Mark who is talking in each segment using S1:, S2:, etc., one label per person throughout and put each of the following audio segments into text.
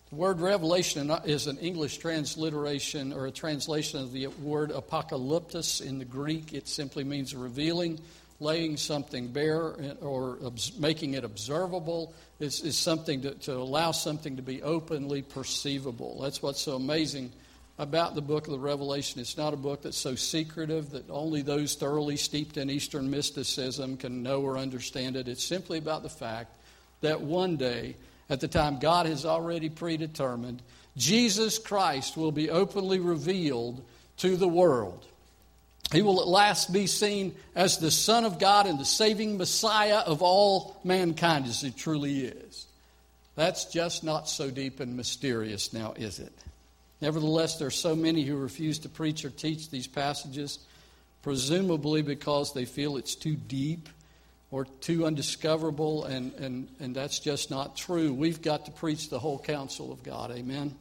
S1: The word revelation is an English transliteration or a translation of the word apocalyptos in the Greek. It simply means revealing, laying something bare, or making it observable. Is something to allow something to be openly perceivable. That's what's so amazing about the book of the Revelation. It's not a book that's so secretive that only those thoroughly steeped in Eastern mysticism can know or understand it. It's simply about the fact that one day, at the time God has already predetermined, Jesus Christ will be openly revealed to the world. He will at last be seen as the Son of God and the saving Messiah of all mankind, as He truly is. That's just not so deep and mysterious now, is it? Nevertheless, there are so many who refuse to preach or teach these passages, presumably because they feel it's too deep or too undiscoverable, and that's just not true. We've got to preach the whole counsel of God, amen?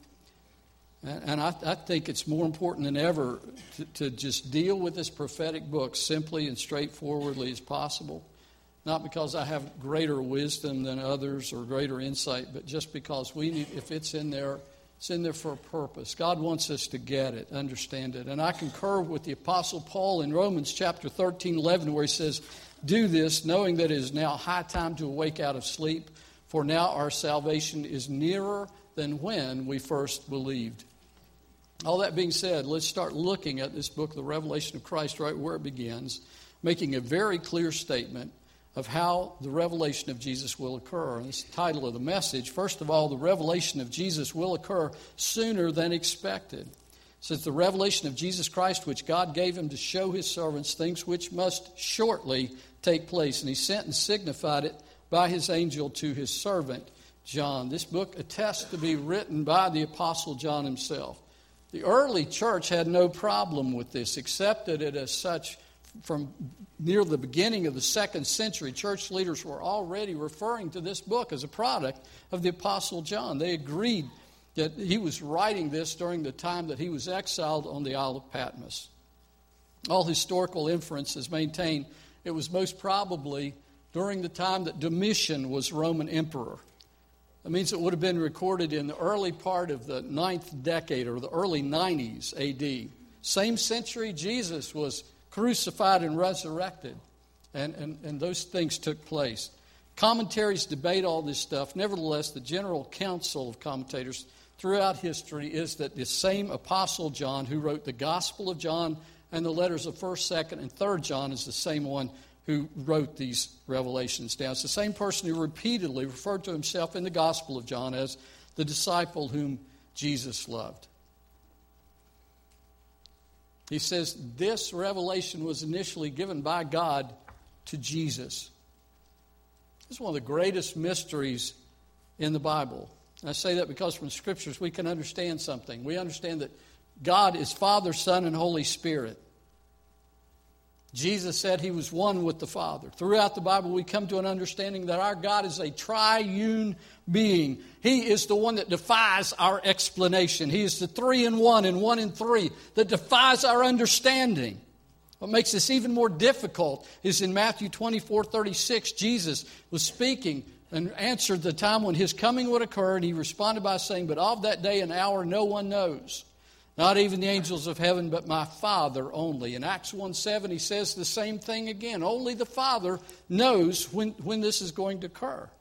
S1: And I think it's more important than ever to just deal with this prophetic book simply and straightforwardly as possible. Not because I have greater wisdom than others or greater insight, but just because we need, if it's in there for a purpose. God wants us to get it, understand it. And I concur with the Apostle Paul in Romans chapter 13:11, where he says, "Do this, knowing that it is now high time to awake out of sleep, for now our salvation is nearer than when we first believed." All that being said, let's start looking at this book, The Revelation of Christ, right where it begins, making a very clear statement of how the revelation of Jesus will occur. And it's the title of the message. First of all, the revelation of Jesus will occur sooner than expected. It says, the revelation of Jesus Christ, which God gave Him to show His servants things which must shortly take place. And He sent and signified it by His angel to His servant, John. This book attests to be written by the Apostle John himself. The early church had no problem with this, accepted it as such. From near the beginning of the 2nd century, church leaders were already referring to this book as a product of the Apostle John. They agreed that he was writing this during the time that he was exiled on the Isle of Patmos. All historical inferences maintain it was most probably during the time that Domitian was Roman emperor. That means it would have been recorded in the early part of the 9th decade or the early 90s AD. Same century Jesus was crucified and resurrected. And those things took place. Commentaries debate all this stuff. Nevertheless, the general counsel of commentators throughout history is that the same Apostle John who wrote the Gospel of John and the letters of 1st, 2nd, and 3rd John is the same one who wrote these revelations down. It's the same person who repeatedly referred to himself in the Gospel of John as the disciple whom Jesus loved. He says this revelation was initially given by God to Jesus. This is one of the greatest mysteries in the Bible. I say that because from Scriptures we can understand something. We understand that God is Father, Son, and Holy Spirit. Jesus said He was one with the Father. Throughout the Bible, we come to an understanding that our God is a triune being. He is the one that defies our explanation. He is the 3-in-1 and 1-in-3 that defies our understanding. What makes this even more difficult is in Matthew 24:36, Jesus was speaking and answered the time when His coming would occur, and He responded by saying, "But of that day and hour no one knows. Not even the angels of heaven, but my Father only." In Acts 1:7, He says the same thing again. Only the Father knows when this is going to occur.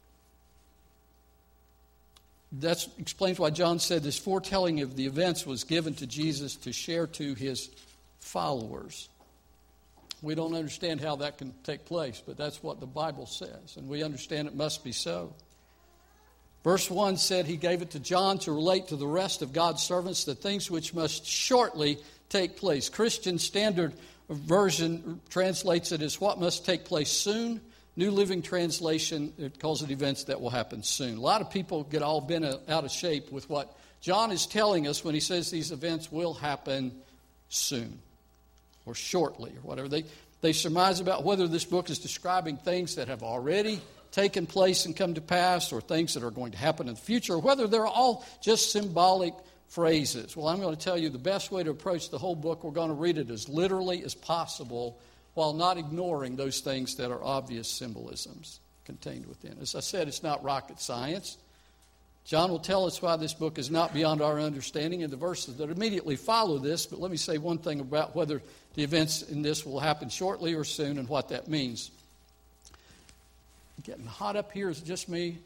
S1: That explains why John said this foretelling of the events was given to Jesus to share to His followers. We don't understand how that can take place, but that's what the Bible says, and we understand it must be so. Verse 1 said He gave it to John to relate to the rest of God's servants the things which must shortly take place. Christian Standard Version translates it as what must take place soon. New Living Translation, it calls it events that will happen soon. A lot of people get all bent out of shape with what John is telling us when he says these events will happen soon or shortly or whatever. They surmise about whether this book is describing things that have already taken place and come to pass, or things that are going to happen in the future, or whether they're all just symbolic phrases. Well, I'm going to tell you the best way to approach the whole book, we're going to read it as literally as possible while not ignoring those things that are obvious symbolisms contained within. As I said, it's not rocket science John will tell us why this book is not beyond our understanding in the verses that immediately follow this, but let me say one thing about whether the events in this will happen shortly or soon and what that means. Getting hot up here, is it just me?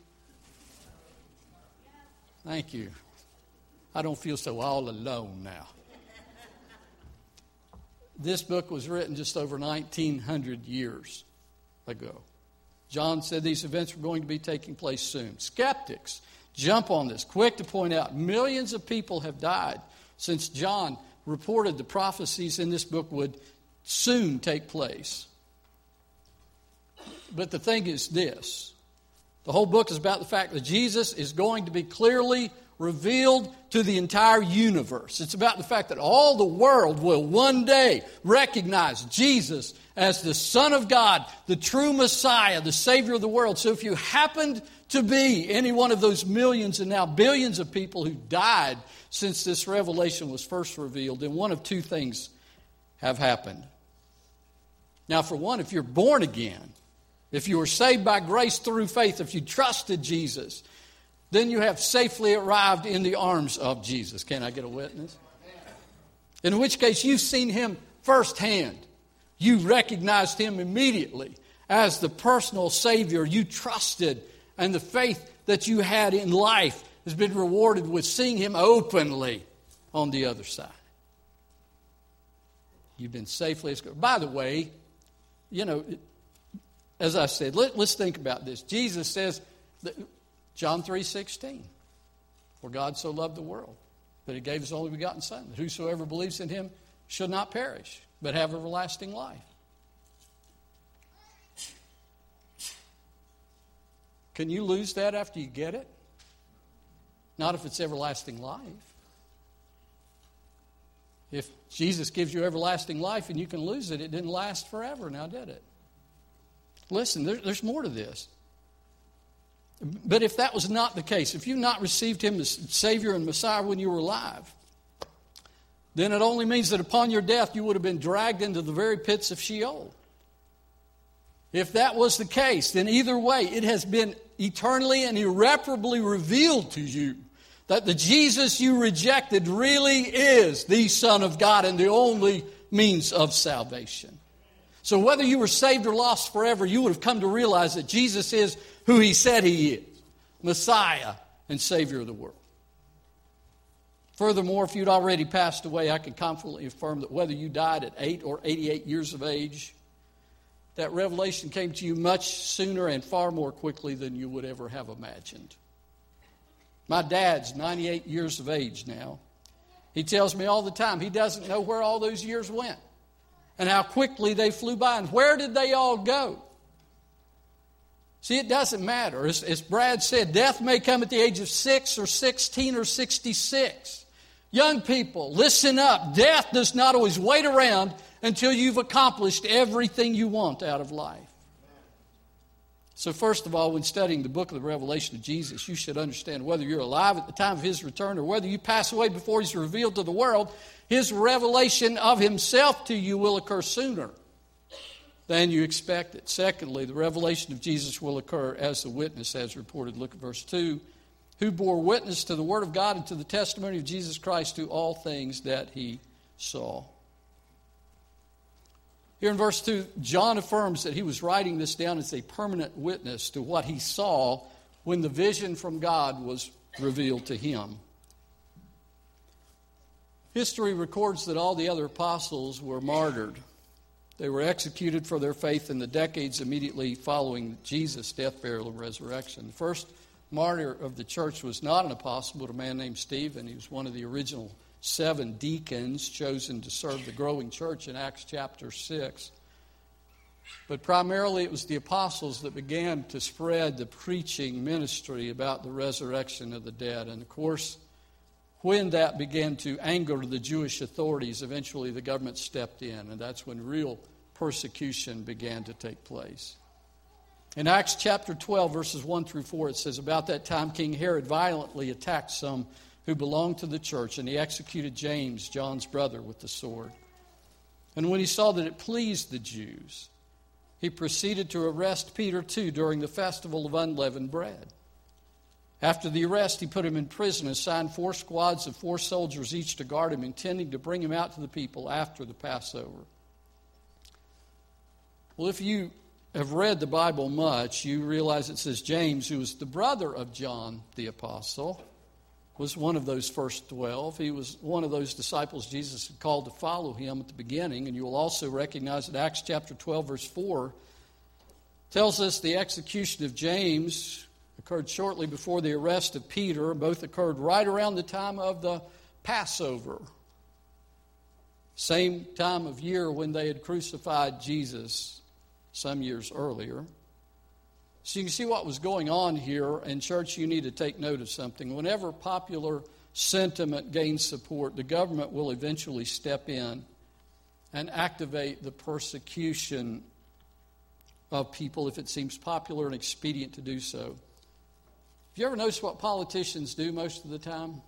S1: Thank you. I don't feel so all alone now. This book was written just over 1,900 years ago. John said these events were going to be taking place soon. Skeptics jump on this, quick to point out millions of people have died since John reported the prophecies in this book would soon take place. But the thing is this. The whole book is about the fact that Jesus is going to be clearly revealed to the entire universe. It's about the fact that all the world will one day recognize Jesus as the Son of God, the true Messiah, the Savior of the world. So if you happened to be any one of those millions and now billions of people who died since this revelation was first revealed, then one of two things have happened. Now, for one, if you're born again, if you were saved by grace through faith, if you trusted Jesus, then you have safely arrived in the arms of Jesus. Can I get a witness? In which case, you've seen him firsthand. You recognized him immediately as the personal Savior you trusted, and the faith that you had in life has been rewarded with seeing him openly on the other side. You've been safely escorted. By the way, as I said, let's think about this. Jesus says, John 3:16, for God so loved the world that he gave his only begotten Son, that whosoever believes in him should not perish, but have everlasting life. Can you lose that after you get it? Not if it's everlasting life. If Jesus gives you everlasting life and you can lose it, it didn't last forever, now did it? Listen, there's more to this. But if that was not the case, if you've not received him as Savior and Messiah when you were alive, then it only means that upon your death you would have been dragged into the very pits of Sheol. If that was the case, then either way, it has been eternally and irreparably revealed to you that the Jesus you rejected really is the Son of God and the only means of salvation. So whether you were saved or lost forever, you would have come to realize that Jesus is who he said he is, Messiah and Savior of the world. Furthermore, if you'd already passed away, I can confidently affirm that whether you died at 8 or 88 years of age, that revelation came to you much sooner and far more quickly than you would ever have imagined. My dad's 98 years of age now. He tells me all the time he doesn't know where all those years went and how quickly they flew by and where did they all go. See, it doesn't matter. As Brad said, death may come at the age of 6 or 16 or 66. Young people, listen up. Death does not always wait around until you've accomplished everything you want out of life. So first of all, when studying the book of the Revelation of Jesus, you should understand whether you're alive at the time of his return or whether you pass away before he's revealed to the world, his revelation of himself to you will occur sooner than you expected. Secondly, the revelation of Jesus will occur as the witness has reported. Look at verse 2. Who bore witness to the word of God and to the testimony of Jesus Christ to all things that he saw. Here in verse 2, John affirms that he was writing this down as a permanent witness to what he saw when the vision from God was revealed to him. History records that all the other apostles were martyred. They were executed for their faith in the decades immediately following Jesus' death, burial, and resurrection. The first martyr of the church was not an apostle, but a man named Stephen. He was one of the original 7 deacons chosen to serve the growing church in Acts chapter 6. But primarily it was the apostles that began to spread the preaching ministry about the resurrection of the dead. And of course, when that began to anger the Jewish authorities, eventually the government stepped in, and that's when real persecution began to take place. In Acts chapter 12, verses 1 through 4, it says, about that time King Herod violently attacked some who belonged to the church, and he executed James, John's brother, with the sword. And when he saw that it pleased the Jews, he proceeded to arrest Peter too during the festival of unleavened bread. After the arrest, he put him in prison, assigned 4 squads of 4 soldiers each to guard him, intending to bring him out to the people after the Passover. Well, if you have read the Bible much, you realize it says James, who was the brother of John the Apostle, was one of those first 12. He was one of those disciples Jesus had called to follow him at the beginning. And you will also recognize that Acts chapter 12, verse 4, tells us the execution of James occurred shortly before the arrest of Peter. Both occurred right around the time of the Passover. Same time of year when they had crucified Jesus some years earlier. So you can see what was going on here. And church, you need to take note of something. Whenever popular sentiment gains support, the government will eventually step in and activate the persecution of people if it seems popular and expedient to do so. Have you ever noticed what politicians do most of the time?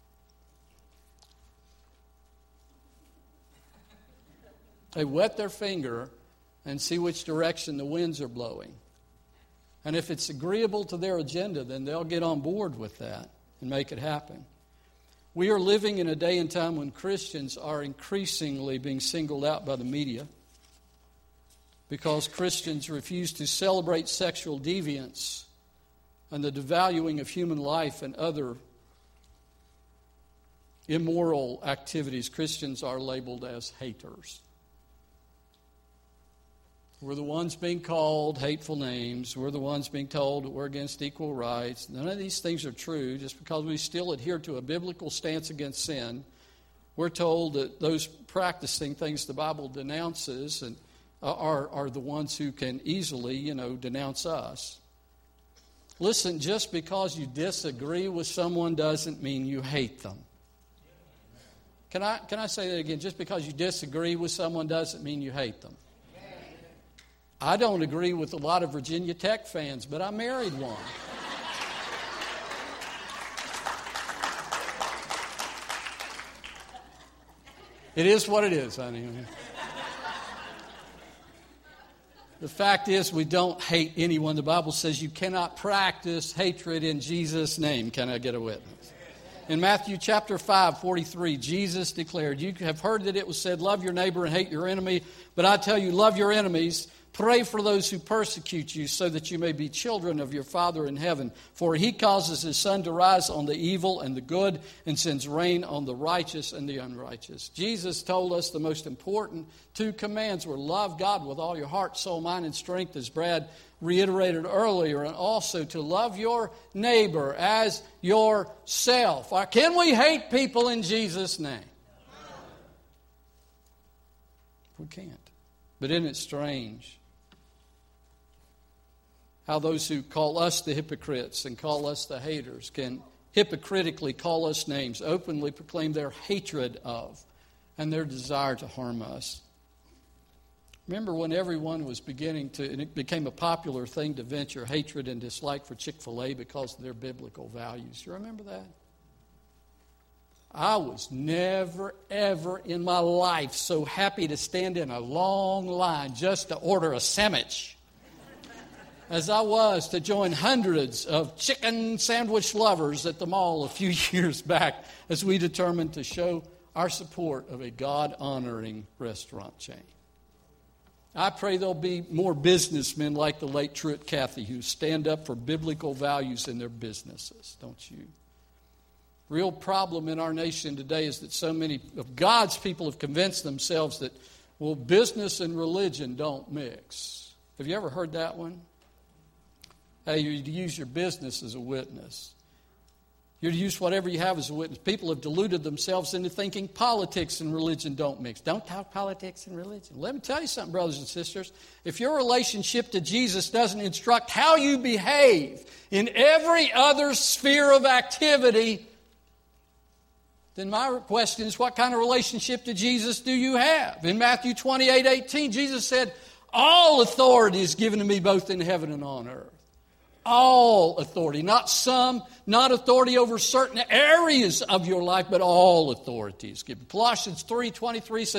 S1: They wet their finger and see which direction the winds are blowing. And if it's agreeable to their agenda, then they'll get on board with that and make it happen. We are living in a day and time when Christians are increasingly being singled out by the media because Christians refuse to celebrate sexual deviance and the devaluing of human life and other immoral activities. Christians are labeled as haters. We're the ones being called hateful names. We're the ones being told that we're against equal rights. None of these things are true. Just because we still adhere to a biblical stance against sin, we're told that those practicing things the Bible denounces and are the ones who can easily, denounce us. Listen, just because you disagree with someone doesn't mean you hate them. Can I say that again? Just because you disagree with someone doesn't mean you hate them. I don't agree with a lot of Virginia Tech fans, but I married one. It is what it is, honey. The fact is, we don't hate anyone. The Bible says you cannot practice hatred in Jesus' name. Can I get a witness? In Matthew chapter 5:43, Jesus declared, "You have heard that it was said, love your neighbor and hate your enemy. But I tell you, love your enemies. Pray for those who persecute you so that you may be children of your Father in heaven. For he causes his sun to rise on the evil and the good and sends rain on the righteous and the unrighteous." Jesus told us the most important 2 commands were love God with all your heart, soul, mind, and strength, as Brad reiterated earlier, and also to love your neighbor as yourself. Can we hate people in Jesus' name? We can't. But isn't it strange how those who call us the hypocrites and call us the haters can hypocritically call us names, openly proclaim their hatred of and their desire to harm us? Remember when everyone was and it became a popular thing to venture hatred and dislike for Chick-fil-A because of their biblical values? You remember that? I was never, ever in my life so happy to stand in a long line just to order a sandwich as I was to join hundreds of chicken sandwich lovers at the mall a few years back as we determined to show our support of a God-honoring restaurant chain. I pray there'll be more businessmen like the late Truett Cathy who stand up for biblical values in their businesses, don't you? Real problem in our nation today is that so many of God's people have convinced themselves that, business and religion don't mix. Have you ever heard that one? Hey, you use your business as a witness. You're to use whatever you have as a witness. People have deluded themselves into thinking politics and religion don't mix. Don't talk politics and religion. Let me tell you something, brothers and sisters. If your relationship to Jesus doesn't instruct how you behave in every other sphere of activity, then my question is, what kind of relationship to Jesus do you have? In Matthew 28:18, Jesus said, "All authority is given to me both in heaven and on earth." All authority, not some, not authority over certain areas of your life, but all authority is given. Colossians 3:23 says,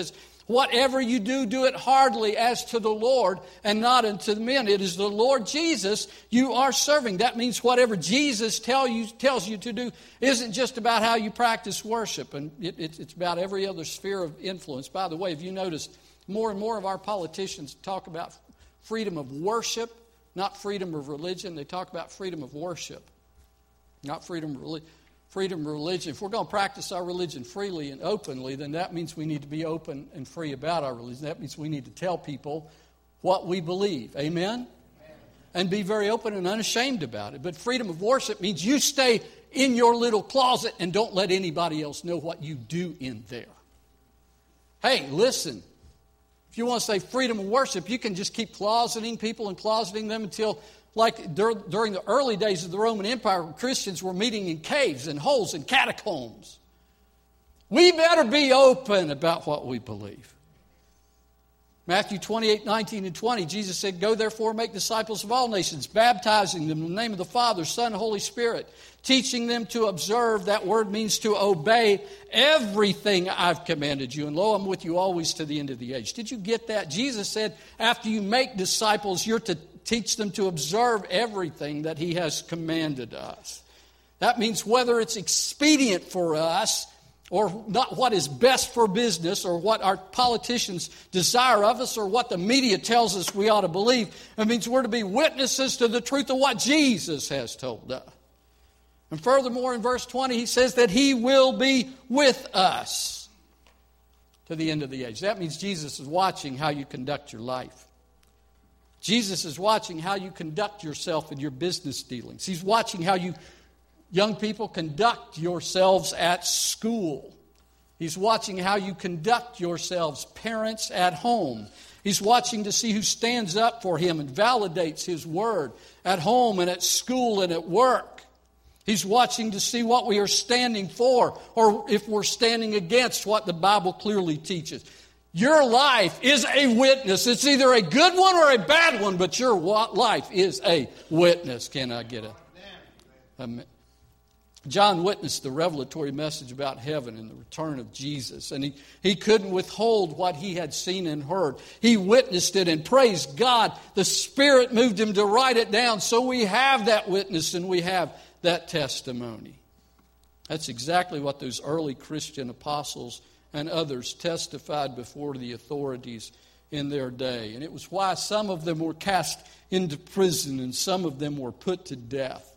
S1: Whatever you do, do it heartily as to the Lord and not unto men. It is the Lord Jesus you are serving. That means whatever Jesus tells you to do isn't just about how you practice worship. And it's about every other sphere of influence. By the way, if you notice, more and more of our politicians talk about freedom of worship, not freedom of religion. They talk about freedom of worship, not freedom of religion. Freedom of religion. If we're going to practice our religion freely and openly, then that means we need to be open and free about our religion. That means we need to tell people what we believe. Amen? And be very open and unashamed about it. But freedom of worship means you stay in your little closet and don't let anybody else know what you do in there. Hey, listen. If you want to say freedom of worship, you can just keep closeting people and closeting them until, like during the early days of the Roman Empire, Christians were meeting in caves and holes and catacombs. We better be open about what we believe. Matthew 28:19-20, Jesus said, "Go therefore, make disciples of all nations, baptizing them in the name of the Father, Son, and Holy Spirit, teaching them to observe," that word means to obey, "everything I've commanded you. And lo, I'm with you always to the end of the age." Did you get that? Jesus said, after you make disciples, you're to teach them to observe everything that He has commanded us. That means whether it's expedient for us or not what is best for business or what our politicians desire of us or what the media tells us we ought to believe, it means we're to be witnesses to the truth of what Jesus has told us. And furthermore, in verse 20, He says that He will be with us to the end of the age. That means Jesus is watching how you conduct your life. Jesus is watching how you conduct yourself in your business dealings. He's watching how you young people conduct yourselves at school. He's watching how you conduct yourselves, parents, at home. He's watching to see who stands up for Him and validates His word at home and at school and at work. He's watching to see what we are standing for or if we're standing against what the Bible clearly teaches. Your life is a witness. It's either a good one or a bad one, but your life is a witness. Can I get a John witnessed the revelatory message about heaven and the return of Jesus, and he couldn't withhold what he had seen and heard. He witnessed it, and praise God, the Spirit moved him to write it down, so we have that witness and we have that testimony. That's exactly what those early Christian apostles and others testified before the authorities in their day. And it was why some of them were cast into prison and some of them were put to death.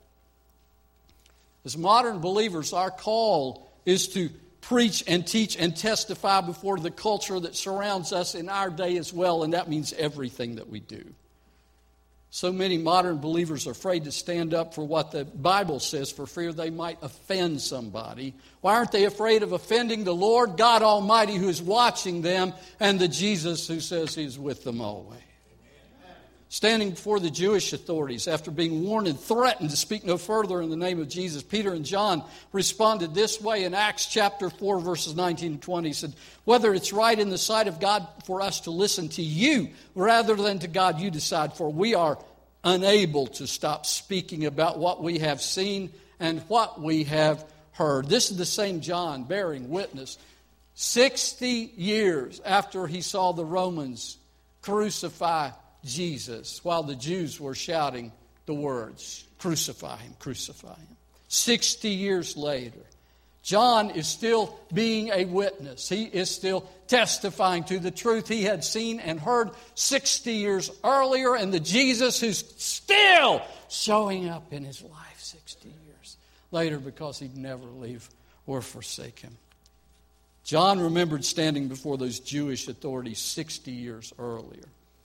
S1: As modern believers, our call is to preach and teach and testify before the culture that surrounds us in our day as well, and that means everything that we do. So many modern believers are afraid to stand up for what the Bible says for fear they might offend somebody. Why aren't they afraid of offending the Lord God Almighty who is watching them and the Jesus who says He's with them always? Standing before the Jewish authorities after being warned and threatened to speak no further in the name of Jesus, Peter and John responded this way in Acts chapter 4, verses 19 and 20. He said, "Whether it's right in the sight of God for us to listen to you rather than to God, you decide, for we are unable to stop speaking about what we have seen and what we have heard." This is the same John bearing witness 60 years after he saw the Romans crucify Jesus, while the Jews were shouting the words, "Crucify Him, crucify Him." 60 years later, John is still being a witness. He is still testifying to the truth he had seen and heard 60 years earlier, and the Jesus who's still showing up in his life 60 years later because He'd never leave or forsake him. John remembered standing before those Jewish authorities 60 years earlier.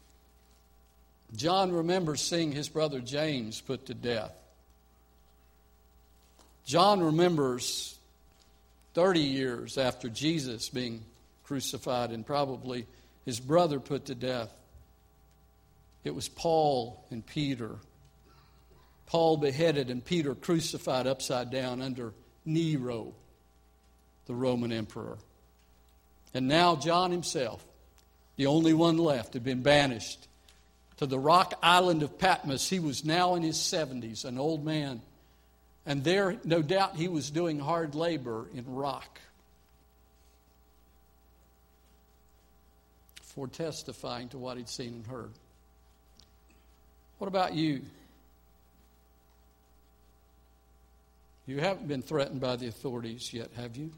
S1: John remembers seeing his brother James put to death. John remembers 30 years after Jesus being crucified and probably his brother put to death. It was Paul and Peter. Paul beheaded and Peter crucified upside down under Nero, the Roman emperor. And now John himself, the only one left, had been banished to the rock island of Patmos. He was now in his 70s, an old man. And there, no doubt, he was doing hard labor in rock. before testifying to what he'd seen and heard. What about you? You haven't been threatened by the authorities yet, have you?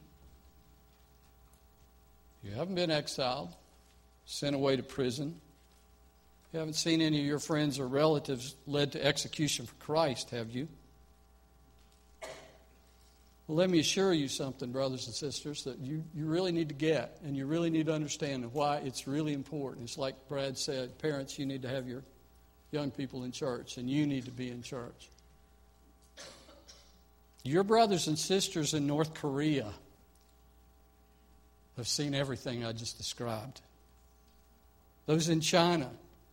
S1: You haven't been exiled, sent away to prison. You haven't seen any of your friends or relatives led to execution for Christ, have you? Well, let me assure you something, brothers and sisters, that you really need to get and you really need to understand why it's really important. It's like Brad said, parents, you need to have your young people in church, and you need to be in church. Your brothers and sisters in North Korea have seen everything I just described. Those in China,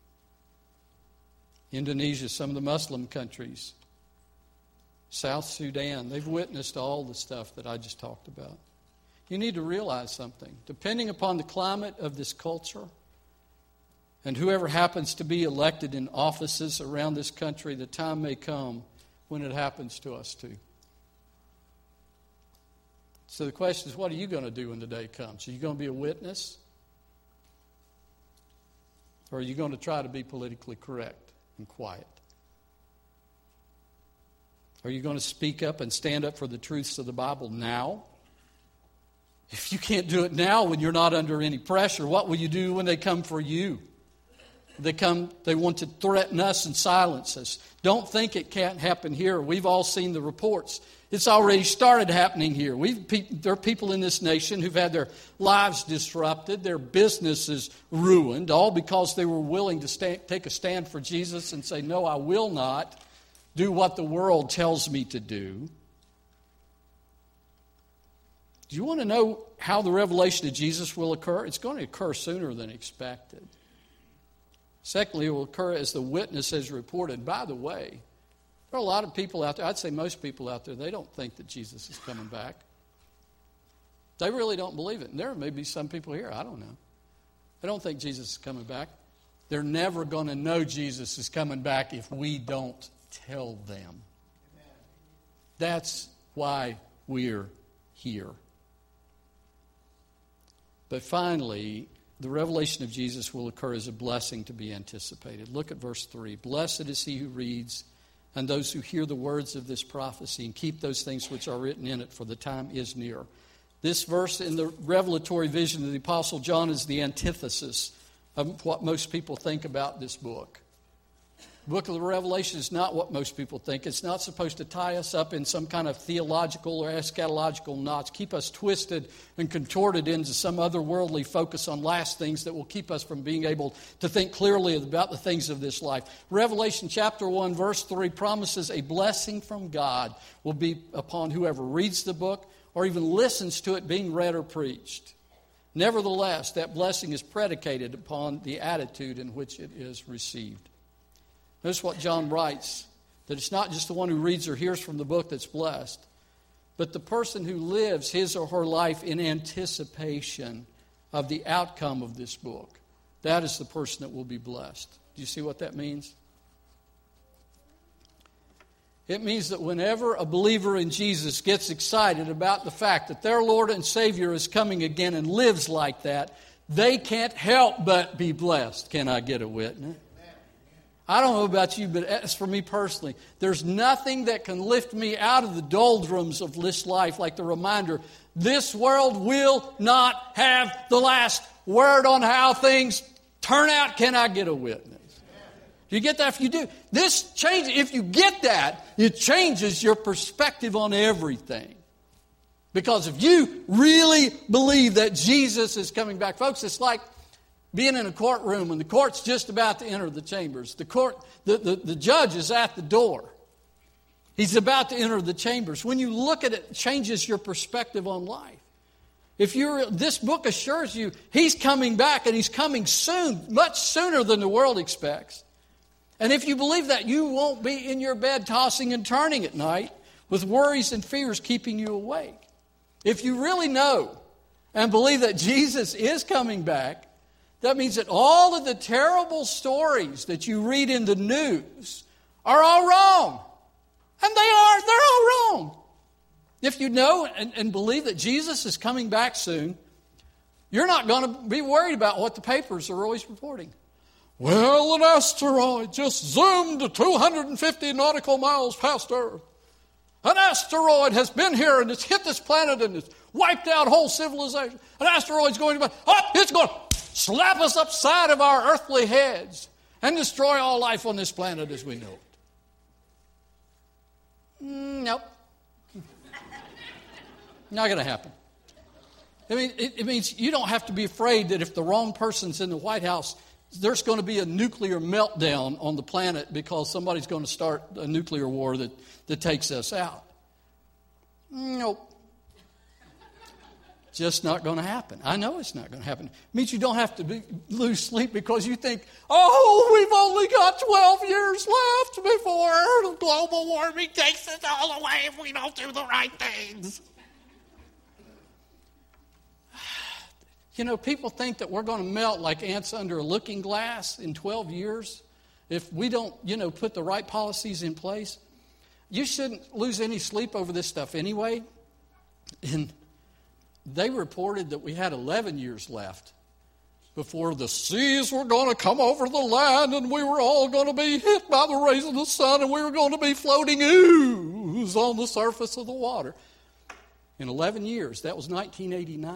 S1: Indonesia, some of the Muslim countries, South Sudan, they've witnessed all the stuff that I just talked about. You need to realize something. Depending upon the climate of this culture and whoever happens to be elected in offices around this country, the time may come when it happens to us too. So the question is, what are you going to do when the day comes? Are you going to be a witness? Or are you going to try to be politically correct and quiet? Are you going to speak up and stand up for the truths of the Bible now? If you can't do it now when you're not under any pressure, what will you do when they come for you? They want to threaten us and silence us. Don't think it can't happen here. We've all seen the reports. It's already started happening here. There are people in this nation who've had their lives disrupted, their businesses ruined, all because they were willing to take a stand for Jesus and say, no, I will not do what the world tells me to do. Do you want to know how the revelation of Jesus will occur? It's going to occur sooner than expected. Secondly, it will occur as the witness has reported. By the way, there are a lot of people out there, I'd say most people out there, they don't think that Jesus is coming back. They really don't believe it. And there may be some people here, I don't know. They don't think Jesus is coming back. They're never going to know Jesus is coming back if we don't tell them. That's why we're here. But finally, the revelation of Jesus will occur as a blessing to be anticipated. Look at verse 3. Blessed is he who reads and those who hear the words of this prophecy and keep those things which are written in it, for the time is near. This verse in the revelatory vision of the Apostle John is the antithesis of what most people think about this book. The book of the Revelation is not what most people think. It's not supposed to tie us up in some kind of theological or eschatological knots, keep us twisted and contorted into some otherworldly focus on last things that will keep us from being able to think clearly about the things of this life. Revelation chapter 1, verse 3 promises a blessing from God will be upon whoever reads the book or even listens to it being read or preached. Nevertheless, that blessing is predicated upon the attitude in which it is received. Notice what John writes, that it's not just the one who reads or hears from the book that's blessed, but the person who lives his or her life in anticipation of the outcome of this book. That is the person that will be blessed. Do you see what that means? It means that whenever a believer in Jesus gets excited about the fact that their Lord and Savior is coming again and lives like that, they can't help but be blessed. Can I get a witness? I don't know about you, but as for me personally, there's nothing that can lift me out of the doldrums of this life like the reminder, this world will not have the last word on how things turn out. Can I get a witness? Do you get that? If you do, this changes. If you get that, it changes your perspective on everything. Because if you really believe that Jesus is coming back, folks, it's like being in a courtroom and the court's just about to enter the chambers. The judge is at the door. He's about to enter the chambers. When you look at it, it changes your perspective on life. This book assures you he's coming back and he's coming soon, much sooner than the world expects. And if you believe that, you won't be in your bed tossing and turning at night with worries and fears keeping you awake. If you really know and believe that Jesus is coming back, that means that all of the terrible stories that you read in the news are all wrong. And they're all wrong. If you know and believe that Jesus is coming back soon, You're not going to be worried about what the papers are always reporting. Well, an asteroid just zoomed 250 nautical miles past Earth. An asteroid has been here and it's hit this planet and it's wiped out whole civilization. An asteroid's going to it's going to slap us upside of our earthly heads and destroy all life on this planet as we know it. Nope. Not going to happen. I mean, it means you don't have to be afraid that if the wrong person's in the White House, there's going to be a nuclear meltdown on the planet because somebody's going to start a nuclear war that takes us out. Nope. Just not going to happen. I know it's not going to happen. It means you don't have to lose sleep because you think, we've only got 12 years left before global warming takes us all away if we don't do the right things. You know, people think that we're going to melt like ants under a looking glass in 12 years if we don't, put the right policies in place. You shouldn't lose any sleep over this stuff anyway. And they reported that we had 11 years left before the seas were going to come over the land and we were all going to be hit by the rays of the sun and we were going to be floating ooze on the surface of the water. In 11 years, that was 1989.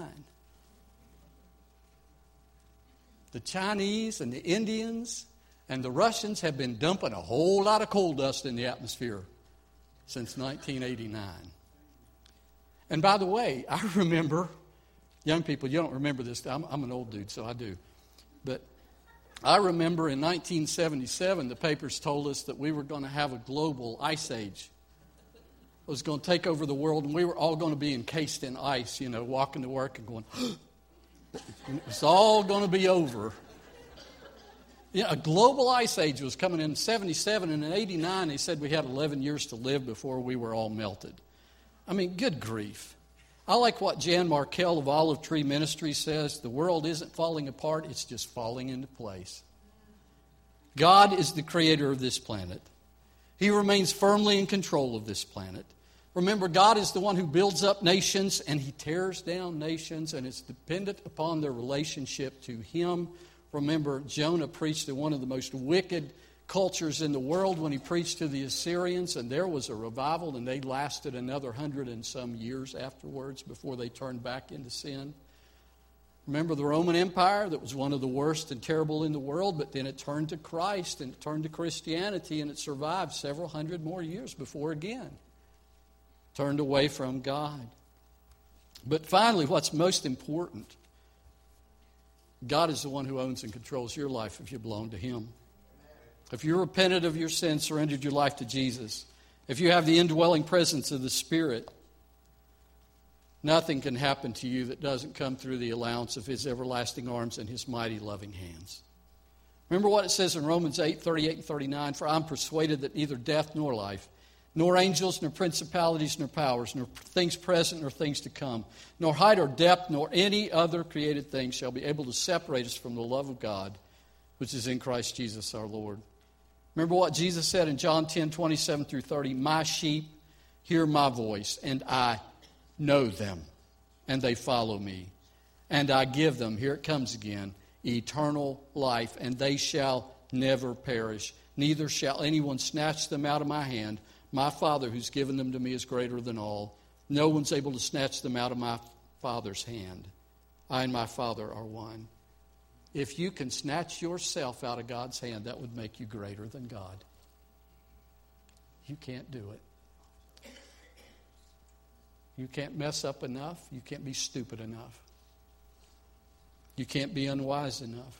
S1: The Chinese and the Indians and the Russians have been dumping a whole lot of coal dust in the atmosphere since 1989. And by the way, I remember, young people, you don't remember this. I'm an old dude, so I do. But I remember in 1977, the papers told us that we were going to have a global ice age. It was going to take over the world, and we were all going to be encased in ice, walking to work and going, it's all going to be over. A global ice age was coming in 77, and in 89 they said we had 11 years to live before we were all melted. I mean, good grief. I like what Jan Markell of Olive Tree Ministry says. The world isn't falling apart, it's just falling into place. God is the creator of this planet. He remains firmly in control of this planet. Remember, God is the one who builds up nations and He tears down nations, and it's dependent upon their relationship to Him. Remember, Jonah preached to one of the most wicked cultures in the world when he preached to the Assyrians, and there was a revival, and they lasted another 100 and some years afterwards before they turned back into sin. Remember the Roman Empire that was one of the worst and terrible in the world, but then it turned to Christ and it turned to Christianity, and it survived several hundred more years before again turned away from God. But finally, what's most important, God is the one who owns and controls your life if you belong to Him. If you're repentant of your sins, surrendered your life to Jesus, if you have the indwelling presence of the Spirit, nothing can happen to you that doesn't come through the allowance of His everlasting arms and His mighty loving hands. Remember what it says in Romans 8:38 and 39, "For I'm persuaded that neither death nor life, nor angels, nor principalities, nor powers, nor things present, nor things to come, nor height or depth, nor any other created thing shall be able to separate us from the love of God, which is in Christ Jesus our Lord." Remember what Jesus said in John 10:27 through 30, "My sheep hear my voice, and I know them, and they follow me. And I give them," here it comes again, "eternal life, and they shall never perish. Neither shall anyone snatch them out of my hand. My Father who's given them to me is greater than all. No one's able to snatch them out of my Father's hand. I and my Father are one." If you can snatch yourself out of God's hand, that would make you greater than God. You can't do it. You can't mess up enough. You can't be stupid enough. You can't be unwise enough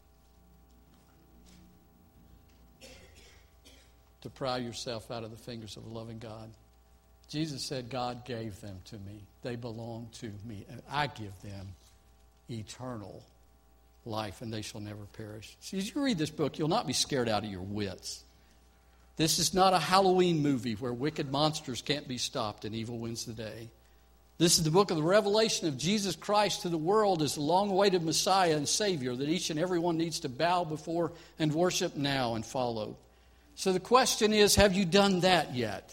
S1: to pry yourself out of the fingers of a loving God. Jesus said, "God gave them to me. They belong to me, and I give them eternal life, and they shall never perish." See, as you read this book, you'll not be scared out of your wits. This is not a Halloween movie where wicked monsters can't be stopped and evil wins the day. This is the book of the revelation of Jesus Christ to the world as the long-awaited Messiah and Savior that each and every one needs to bow before and worship now and follow. So the question is, have you done that yet?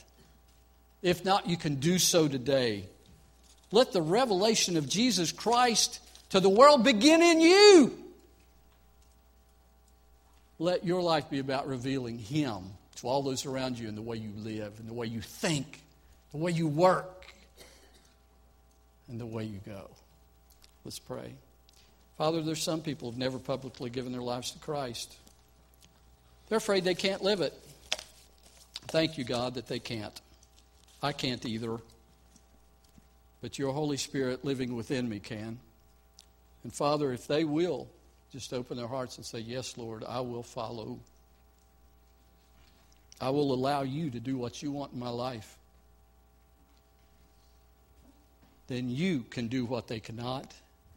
S1: If not, you can do so today. Let the revelation of Jesus Christ to the world begin in you. Let your life be about revealing Him to all those around you in the way you live, in the way you think, the way you work, and the way you go. Let's pray. Father, there's some people who've never publicly given their lives to Christ. They're afraid they can't live it. Thank you, God, that they can't. I can't either. But your Holy Spirit living within me can. And Father, if they will just open their hearts and say, yes, Lord, I will follow. I will allow you to do what you want in my life. Then you can do what they cannot.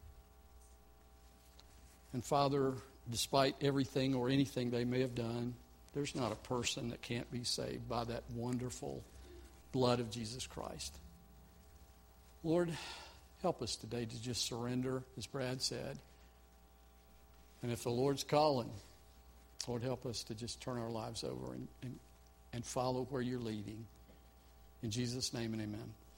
S1: And Father, despite everything or anything they may have done, there's not a person that can't be saved by that wonderful blood of Jesus Christ. Lord, help us today to just surrender, as Brad said. And if the Lord's calling, Lord, help us to just turn our lives over and follow where you're leading. In Jesus' name and amen.